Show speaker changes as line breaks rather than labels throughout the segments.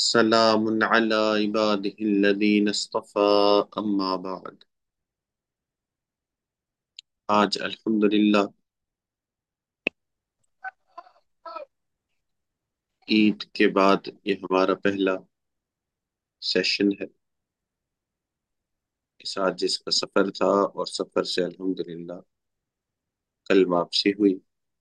سلام على عباده الذين اصطفى اما بعد۔ آج الحمدللہ عید کے بعد یہ ہمارا پہلا سیشن ہے اس آج جس کا سفر تھا، اور سفر سے الحمدللہ کل واپسی ہوئی۔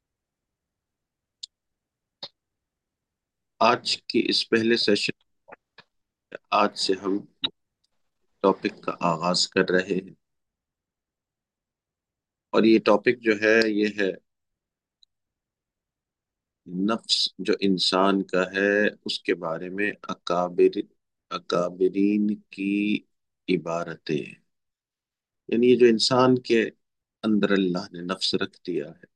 آج کی اس پہلے سیشن، آج سے ہم ٹاپک کا آغاز کر رہے ہیں، اور یہ ٹاپک جو ہے یہ ہے نفس جو انسان کا ہے، اس کے بارے میں اکابرین کی عبارتیں، یعنی یہ جو انسان کے اندر اللہ نے نفس رکھ دیا ہے،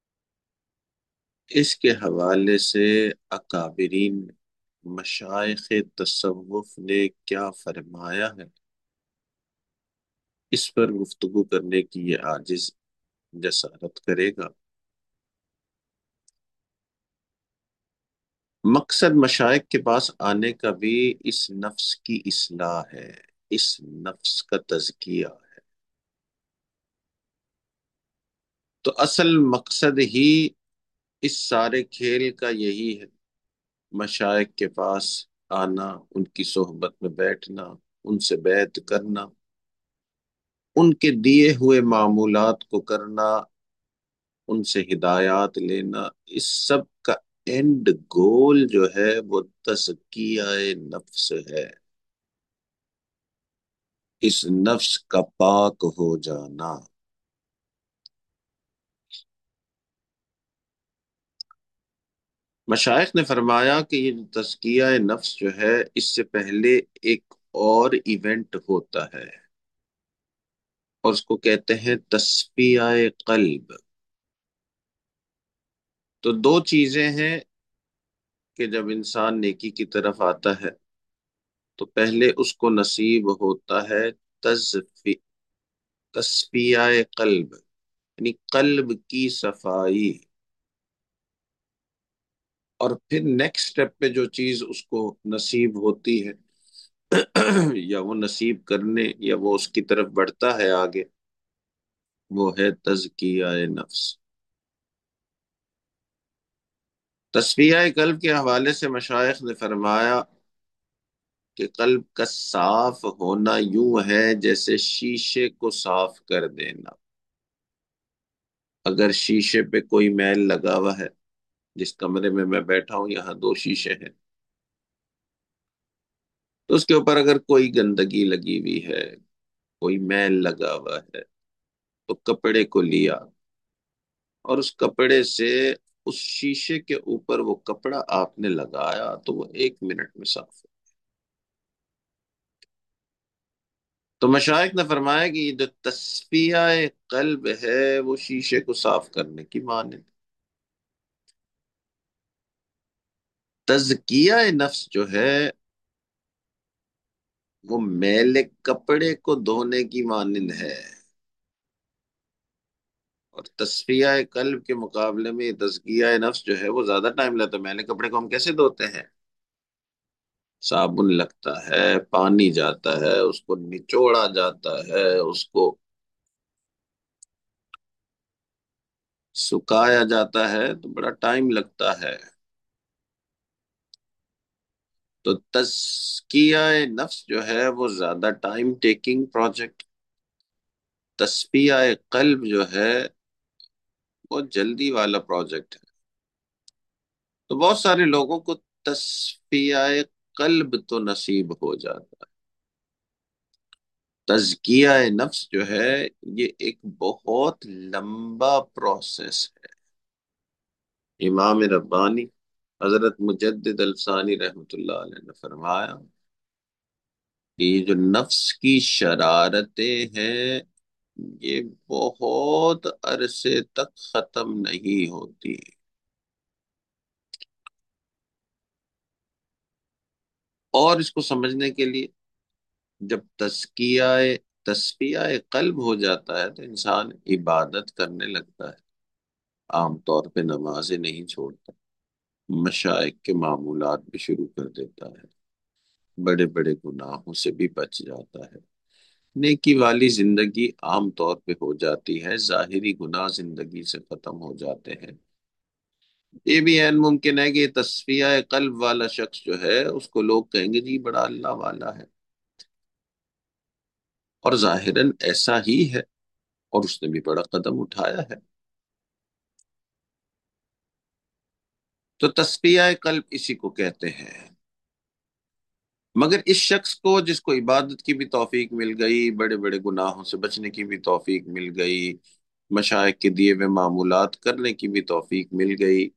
اس کے حوالے سے اکابرین مشائخ تصوف نے کیا فرمایا ہے، اس پر گفتگو کرنے کی یہ عاجز جسارت کرے گا۔ مقصد مشائخ کے پاس آنے کا بھی اس نفس کی اصلاح ہے، اس نفس کا تزکیہ ہے۔ تو اصل مقصد ہی اس سارے کھیل کا یہی ہے، مشائخ کے پاس آنا، ان کی صحبت میں بیٹھنا، ان سے بیعت کرنا، ان کے دیے ہوئے معمولات کو کرنا، ان سے ہدایات لینا، اس سب کا اینڈ گول جو ہے وہ تزکیہ نفس ہے، اس نفس کا پاک ہو جانا۔ مشائخ نے فرمایا کہ یہ تزکیہ نفس جو ہے، اس سے پہلے ایک اور ایونٹ ہوتا ہے، اور اس کو کہتے ہیں تصفیہ قلب۔ تو دو چیزیں ہیں کہ جب انسان نیکی کی طرف آتا ہے تو پہلے اس کو نصیب ہوتا ہے تصفیہ قلب، یعنی قلب کی صفائی، اور پھر نیکسٹ سٹیپ پہ جو چیز اس کو نصیب ہوتی ہے یا وہ نصیب کرنے یا وہ اس کی طرف بڑھتا ہے آگے، وہ ہے تزکیہ نفس۔ تصفیہ قلب کے حوالے سے مشائخ نے فرمایا کہ قلب کا صاف ہونا یوں ہے جیسے شیشے کو صاف کر دینا۔ اگر شیشے پہ کوئی میل لگا ہوا ہے، جس کمرے میں میں بیٹھا ہوں یہاں دو شیشے ہیں، تو اس کے اوپر اگر کوئی گندگی لگی ہوئی ہے، کوئی میل لگا ہوا ہے، تو کپڑے کو لیا اور اس کپڑے سے اس شیشے کے اوپر وہ کپڑا آپ نے لگایا تو وہ 1 منٹ میں صاف ہو۔ تو مشائخ نے فرمایا کہ یہ جو تصفیہ قلب ہے وہ شیشے کو صاف کرنے کی مانند، تزکیہ نفس جو ہے وہ میلے کپڑے کو دھونے کی مانند ہے، اور تصفیہ قلب کے مقابلے میں یہ تزکیہ نفس جو ہے وہ زیادہ ٹائم لیتا ہے۔ میلے کپڑے کو ہم کیسے دھوتے ہیں؟ صابن لگتا ہے، پانی جاتا ہے، اس کو نچوڑا جاتا ہے، اس کو سکھایا جاتا ہے، تو بڑا ٹائم لگتا ہے۔ تو تزکیہ نفس جو ہے وہ زیادہ ٹائم ٹیکنگ پروجیکٹ، تصفیہ قلب جو ہے وہ جلدی والا پروجیکٹ ہے۔ تو بہت سارے لوگوں کو تصفیہ قلب تو نصیب ہو جاتا ہے، تزکیہ نفس جو ہے یہ ایک بہت لمبا پروسیس ہے۔ امام ربانی حضرت مجدد الفسانی رحمۃ اللہ علیہ نے فرمایا کہ یہ جو نفس کی شرارتیں ہیں یہ بہت عرصے تک ختم نہیں ہوتی، اور اس کو سمجھنے کے لیے جب تصفیہ قلب ہو جاتا ہے تو انسان عبادت کرنے لگتا ہے، عام طور پہ نمازیں نہیں چھوڑتا، مشائق کے معمولات بھی شروع کر دیتا ہے، بڑے بڑے گناہوں سے بھی بچ جاتا ہے۔ نیکی والی زندگی عام طور پہ ہو جاتی ہے، ظاہری گناہ زندگی سے ختم ہو جاتے ہیں۔ یہ بھی عین ممکن ہے کہ یہ تصفیہ قلب والا شخص جو ہے اس کو لوگ کہیں گے جی بڑا اللہ والا ہے، اور ظاہراً ایسا ہی ہے، اور اس نے بھی بڑا قدم اٹھایا ہے۔ تو تصفیہ قلب اسی کو کہتے ہیں۔ مگر اس شخص کو جس کو عبادت کی بھی توفیق مل گئی، بڑے بڑے گناہوں سے بچنے کی بھی توفیق مل گئی، مشائخ کے دیے ہوئے معمولات کرنے کی بھی توفیق مل گئی،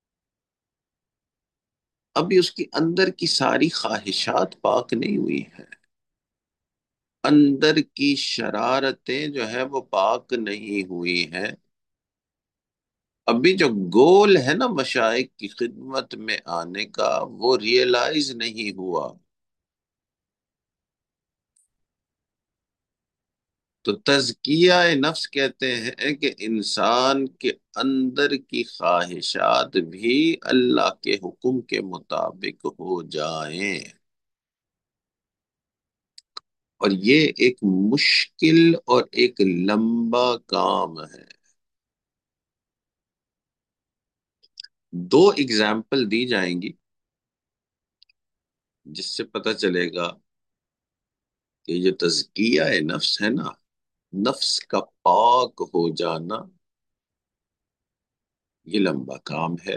ابھی اس کی اندر کی ساری خواہشات پاک نہیں ہوئی ہیں، اندر کی شرارتیں جو ہے وہ پاک نہیں ہوئی ہیں، ابھی جو گول ہے نا مشائخ کی خدمت میں آنے کا وہ ریئلائز نہیں ہوا۔ تو تزکیہ نفس کہتے ہیں کہ انسان کے اندر کی خواہشات بھی اللہ کے حکم کے مطابق ہو جائیں، اور یہ ایک مشکل اور ایک لمبا کام ہے۔ دو اگزامپل دی جائیں گی جس سے پتہ چلے گا کہ یہ تزکیہ نفس ہے نا، نفس کا پاک ہو جانا، یہ لمبا کام ہے۔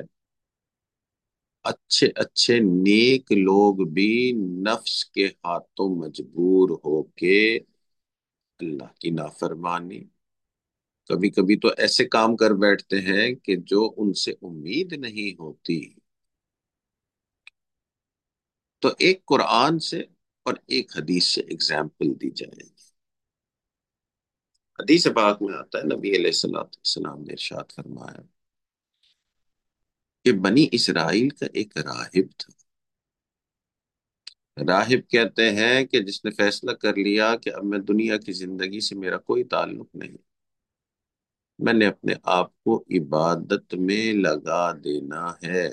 اچھے اچھے نیک لوگ بھی نفس کے ہاتھوں مجبور ہو کے اللہ کی نافرمانی، کبھی کبھی تو ایسے کام کر بیٹھتے ہیں کہ جو ان سے امید نہیں ہوتی۔ تو ایک قرآن سے اور ایک حدیث سے اگزامپل دی جائے گی۔ حدیث پاک میں آتا ہے نبی علیہ السلام نے ارشاد فرمایا کہ بنی اسرائیل کا ایک راہب تھا۔ راہب کہتے ہیں کہ جس نے فیصلہ کر لیا کہ اب میں دنیا کی زندگی سے میرا کوئی تعلق نہیں، میں نے اپنے آپ کو عبادت میں لگا دینا ہے۔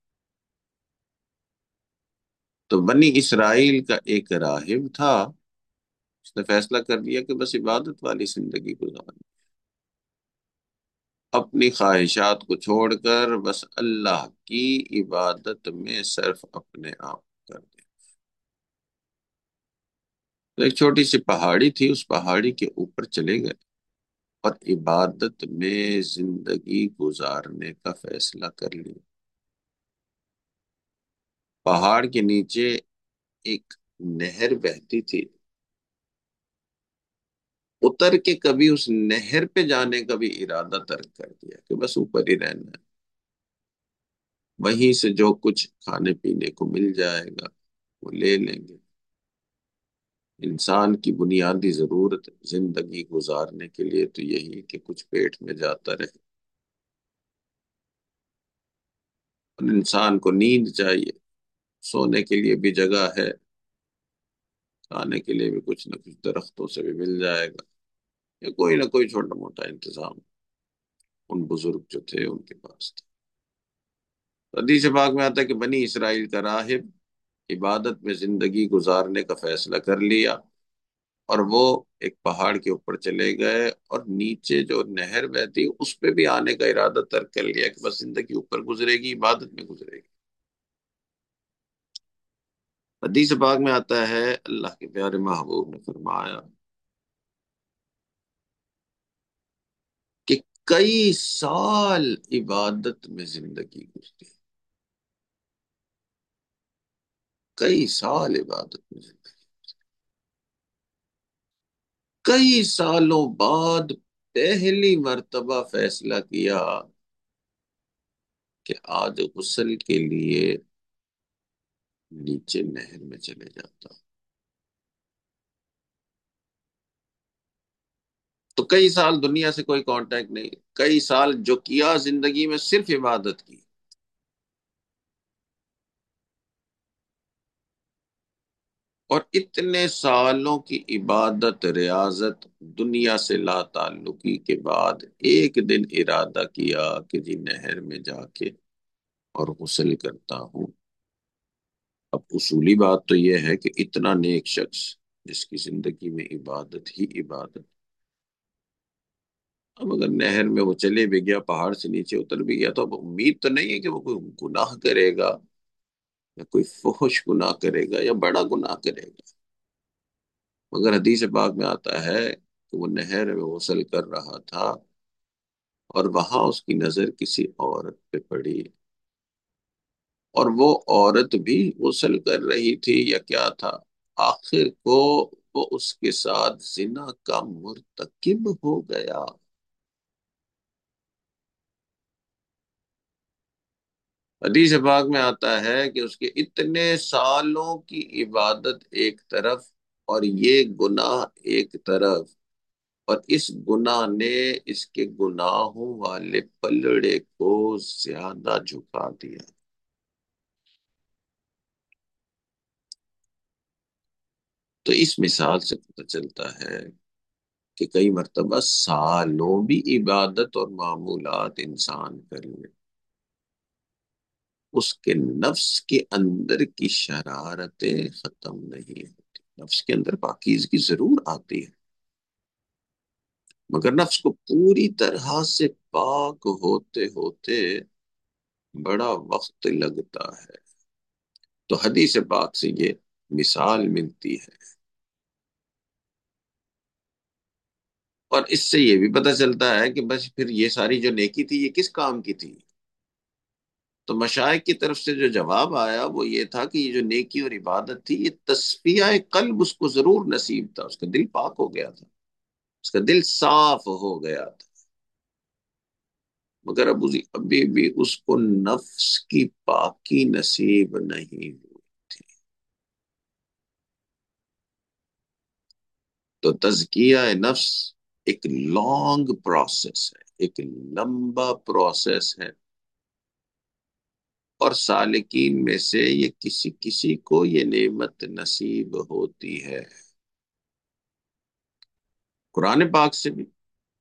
تو بنی اسرائیل کا ایک راہب تھا، اس نے فیصلہ کر لیا کہ بس عبادت والی زندگی گزارنی، اپنی خواہشات کو چھوڑ کر بس اللہ کی عبادت میں صرف اپنے آپ کر دیں۔ تو ایک چھوٹی سی پہاڑی تھی، اس پہاڑی کے اوپر چلے گئے اور عبادت میں زندگی گزارنے کا فیصلہ کر لیا۔ پہاڑ کے نیچے ایک نہر بہتی تھی، اتر کے کبھی اس نہر پہ جانے کا بھی ارادہ ترک کر دیا کہ بس اوپر ہی رہنا ہے، وہیں سے جو کچھ کھانے پینے کو مل جائے گا وہ لے لیں گے۔ انسان کی بنیادی ضرورت زندگی گزارنے کے لیے تو یہی کہ کچھ پیٹ میں جاتا رہے، اور انسان کو نیند چاہیے، سونے کے لیے بھی جگہ ہے، کھانے کے لیے بھی کچھ نہ کچھ درختوں سے بھی مل جائے گا، یا کوئی نہ کوئی چھوٹا موٹا انتظام ان بزرگ جو تھے ان کے پاس تھا۔ حدیث پاک میں آتا ہے کہ بنی اسرائیل کا راہب عبادت میں زندگی گزارنے کا فیصلہ کر لیا، اور وہ ایک پہاڑ کے اوپر چلے گئے، اور نیچے جو نہر بہتی اس پہ بھی آنے کا ارادہ ترک کر لیا کہ بس زندگی اوپر گزرے گی، عبادت میں گزرے گی۔ حدیث پاک میں آتا ہے اللہ کے پیارے محبوب نے فرمایا کہ کئی سال عبادت میں زندگی گزری، کئی سال عبادت میں زندگی، کئی سالوں بعد پہلی مرتبہ فیصلہ کیا کہ آج غسل کے لیے نیچے نہر میں چلے جاتا ہوں۔ تو کئی سال دنیا سے کوئی کانٹیکٹ نہیں، کئی سال جو کیا زندگی میں صرف عبادت کی، اور اتنے سالوں کی عبادت ریاضت دنیا سے لا تعلقی کے بعد ایک دن ارادہ کیا کہ جی نہر میں جا کے اور غسل کرتا ہوں۔ اب اصولی بات تو یہ ہے کہ اتنا نیک شخص جس کی زندگی میں عبادت ہی عبادت، اب اگر نہر میں وہ چلے بھی گیا، پہاڑ سے نیچے اتر بھی گیا، تو اب امید تو نہیں ہے کہ وہ کوئی گناہ کرے گا یا کوئی فحش گناہ کرے گا یا بڑا گناہ کرے گا۔ مگر حدیث پاک میں آتا ہے کہ وہ نہر میں غسل کر رہا تھا اور وہاں اس کی نظر کسی عورت پہ پڑی، اور وہ عورت بھی غسل کر رہی تھی یا کیا تھا، آخر کو وہ اس کے ساتھ زنا کا مرتکب ہو گیا۔ حدیث پاک میں آتا ہے کہ اس کے اتنے سالوں کی عبادت ایک طرف اور یہ گناہ ایک طرف، اور اس گناہ نے اس کے گناہوں والے پلڑے کو زیادہ جھکا دیا۔ تو اس مثال سے پتہ چلتا ہے کہ کئی مرتبہ سالوں بھی عبادت اور معمولات انسان کر لے، اس کے نفس کے اندر کی شرارتیں ختم نہیں ہوتی۔ نفس کے اندر پاکیزگی ضرور آتی ہے، مگر نفس کو پوری طرح سے پاک ہوتے ہوتے بڑا وقت لگتا ہے۔ تو حدیث پاک سے یہ مثال ملتی ہے، اور اس سے یہ بھی پتہ چلتا ہے کہ بس پھر یہ ساری جو نیکی تھی یہ کس کام کی تھی؟ تو مشائخ کی طرف سے جو جواب آیا وہ یہ تھا کہ یہ جو نیکی اور عبادت تھی یہ تصفیہ قلب اس کو ضرور نصیب تھا، اس کا دل پاک ہو گیا تھا، اس کا دل صاف ہو گیا تھا، مگر ابھی بھی اس کو نفس کی پاکی نصیب نہیں ہوئی تھی۔ تو تزکیہ نفس ایک لانگ پروسیس ہے، ایک لمبا پروسیس ہے، اور سالکین میں سے یہ کسی کسی کو یہ نعمت نصیب ہوتی ہے۔ قرآن پاک سے بھی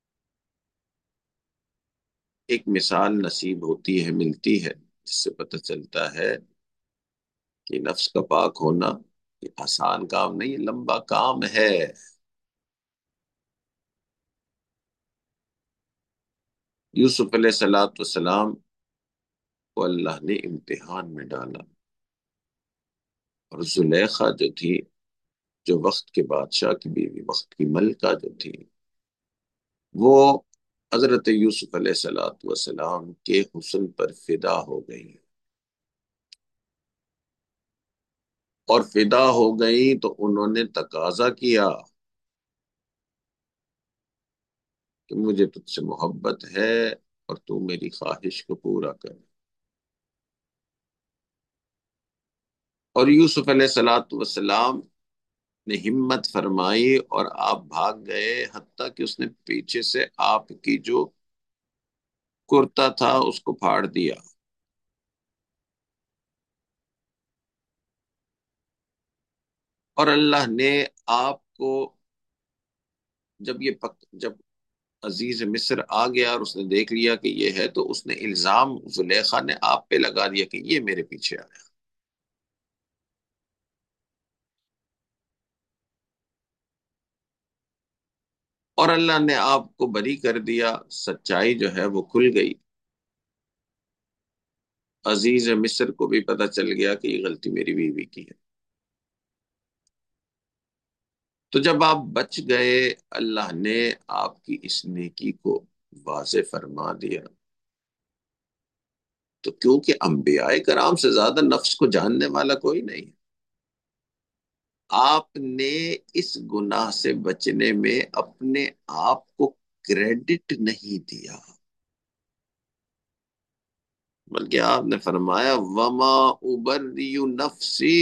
ایک مثال نصیب ہوتی ہے، ملتی ہے، جس سے پتہ چلتا ہے کہ نفس کا پاک ہونا یہ آسان کام نہیں، یہ لمبا کام ہے۔ یوسف علیہ السلام کو اللہ نے امتحان میں ڈالا، اور زلیخا جو تھی، جو وقت کے بادشاہ کی بیوی، وقت کی ملکہ جو تھی، وہ حضرت یوسف علیہ السلام کے حسن پر فدا ہو گئی، اور فدا ہو گئی تو انہوں نے تقاضا کیا کہ مجھے تجھ سے محبت ہے اور تو میری خواہش کو پورا کر۔ اور یوسف علیہ السلام نے ہمت فرمائی اور آپ بھاگ گئے، حتیٰ کہ اس نے پیچھے سے آپ کی جو کرتا تھا اس کو پھاڑ دیا، اور اللہ نے آپ کو جب عزیز مصر آ گیا اور اس نے دیکھ لیا کہ یہ ہے، تو اس نے الزام زلیخا نے آپ پہ لگا دیا کہ یہ میرے پیچھے آیا، اور اللہ نے آپ کو بری کر دیا، سچائی جو ہے وہ کھل گئی، عزیز مصر کو بھی پتہ چل گیا کہ یہ غلطی میری بیوی کی ہے۔ تو جب آپ بچ گئے، اللہ نے آپ کی اس نیکی کو واضح فرما دیا، تو کیونکہ انبیاء کرام سے زیادہ نفس کو جاننے والا کوئی نہیں، آپ نے اس گناہ سے بچنے میں اپنے آپ کو کریڈٹ نہیں دیا، بلکہ آپ نے فرمایا وما ابری نفسی،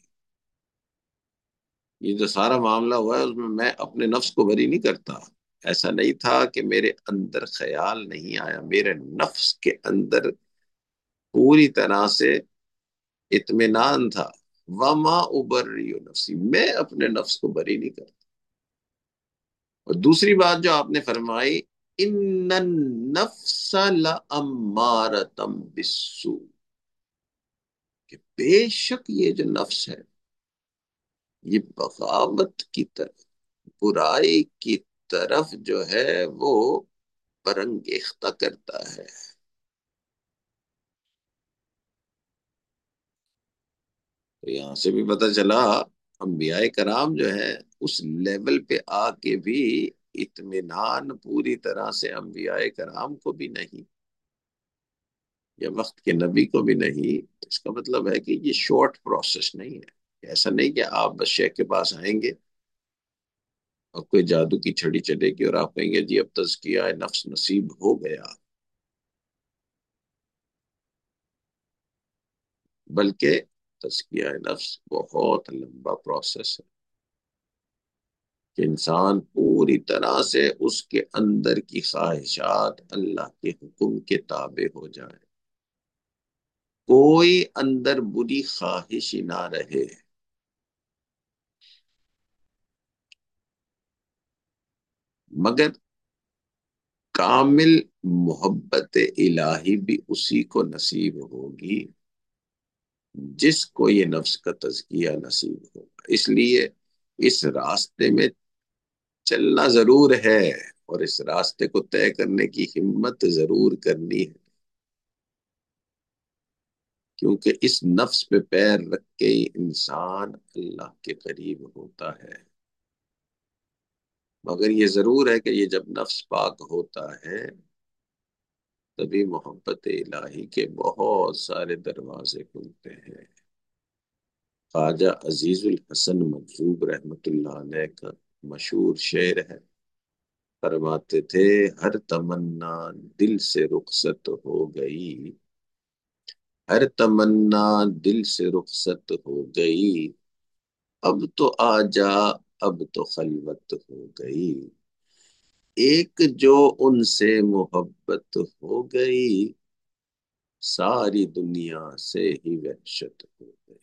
یہ جو سارا معاملہ ہوا ہے اس میں اپنے نفس کو بری نہیں کرتا۔ ایسا نہیں تھا کہ میرے اندر خیال نہیں آیا، میرے نفس کے اندر پوری طرح سے اطمینان تھا۔ وما ابری نفسی، میں اپنے نفس کو بری نہیں کرتا۔ اور دوسری بات جو آپ نے فرمائی، ان النفس لامارۃ بالسوء، کہ بے شک یہ جو نفس ہے یہ بغاوت کی طرف، برائی کی طرف جو ہے وہ برانگیختہ کرتا ہے. تو یہاں سے بھی پتہ چلا انبیاء کرام جو ہے اس لیول پہ آ کے بھی اطمینان پوری طرح سے انبیاء کرام کو بھی نہیں، یا وقت کے نبی کو بھی نہیں. اس کا مطلب ہے کہ یہ شارٹ پروسیس نہیں ہے. ایسا نہیں کہ آپ بس شیخ کے پاس آئیں گے اور کوئی جادو کی چھڑی چلے گی اور آپ کہیں گے جی اب تزکیہ نفس نصیب ہو گیا. بلکہ تزکیہ نفس بہت لمبا پروسیس ہے کہ انسان پوری طرح سے اس کے اندر کی خواہشات اللہ کے حکم کے تابع ہو جائے، کوئی اندر بری خواہش ہی نہ رہے. مگر کامل محبت الہی بھی اسی کو نصیب ہوگی جس کو یہ نفس کا تزکیہ نصیب ہوگا. اس لیے اس راستے میں چلنا ضرور ہے اور اس راستے کو طے کرنے کی ہمت ضرور کرنی ہے، کیونکہ اس نفس پہ پیر رکھ کے ہی انسان اللہ کے قریب ہوتا ہے. مگر یہ ضرور ہے کہ یہ جب نفس پاک ہوتا ہے تبھی محبت الہی کے بہت سارے دروازے کھلتے ہیں. خواجہ عزیز الحسن مجذوب رحمۃ اللہ علیہ کا مشہور شعر ہے، فرماتے تھے ہر تمنا دل سے رخصت ہو گئی، ہر تمنا دل سے رخصت ہو گئی، اب تو آ جا اب تو خلوت ہو گئی، ایک جو ان سے محبت ہو گئی ساری دنیا سے ہی وحشت ہو گئی.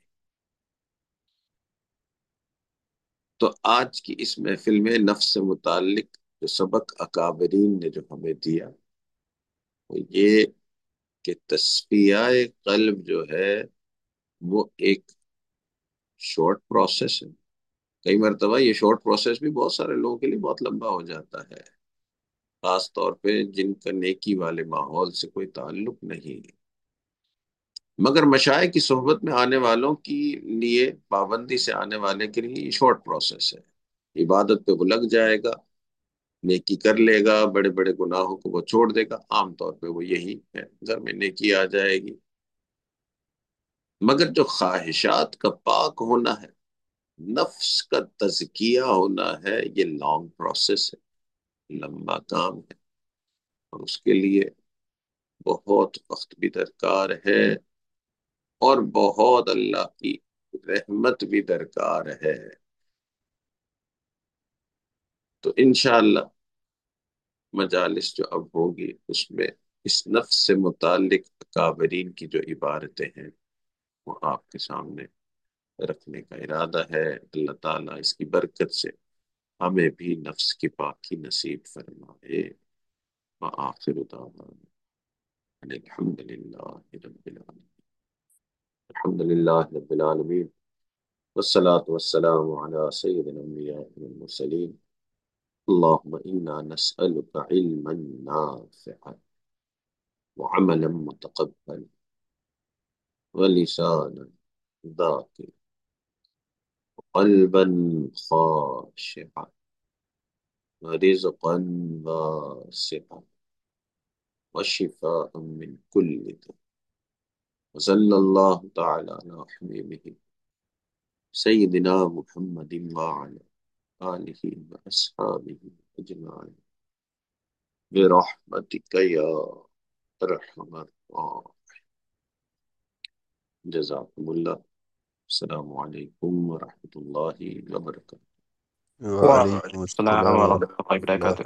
تو آج کی اس محفل میں نفس سے متعلق جو سبق اکابرین نے جو ہمیں دیا وہ یہ کہ تصفیہ قلب جو ہے وہ ایک شارٹ پروسیس ہے. کئی مرتبہ یہ شارٹ پروسیس بھی بہت سارے لوگوں کے لیے بہت لمبا ہو جاتا ہے، خاص طور پہ جن کا نیکی والے ماحول سے کوئی تعلق نہیں. مگر مشائخ کی صحبت میں آنے والوں کی لیے، پابندی سے آنے والے کے لیے یہ شارٹ پروسیس ہے. عبادت پہ وہ لگ جائے گا، نیکی کر لے گا، بڑے بڑے گناہوں کو وہ چھوڑ دے گا، عام طور پہ وہ یہی ہے، گھر میں نیکی آ جائے گی. مگر جو خواہشات کا پاک ہونا ہے، نفس کا تزکیہ ہونا ہے، یہ لانگ پروسیس ہے، لمبا کام ہے، اور اس کے لیے بہت وقت بھی درکار ہے اور بہت اللہ کی رحمت بھی درکار ہے. تو انشاءاللہ مجالس جو اب ہوگی اس میں اس نفس سے متعلق اکابرین کی جو عبارتیں ہیں وہ آپ کے سامنے رکھنے کا ارادہ ہے. اللہ تعالیٰ اس کی برکت سے ہمیں بھی نفس کی پاکی نصیب فرمائے. وآخر دعوانا ان الحمد للہ رب العالمین. الحمد للہ رب العالمین والصلاة والسلام على سید الانبیاء والمرسلین. اللهم انا نسألك علما نافعا وعملا متقبلا ولسانا ذاكرا وقلبا خاشعا ورزقا واسعا وشفاء من كل داء. وصلى الله تعالى على حبيبه سيدنا محمد وعلى آله وأصحابه أجمعين برحمتك يا أرحم الراحمين. جزاكم الله. السلام عليكم ورحمة الله وبركاته.
وعليكم
وعليكم السلام
السلام
ورحمة
ورحمة
الله
الله
وبركاته.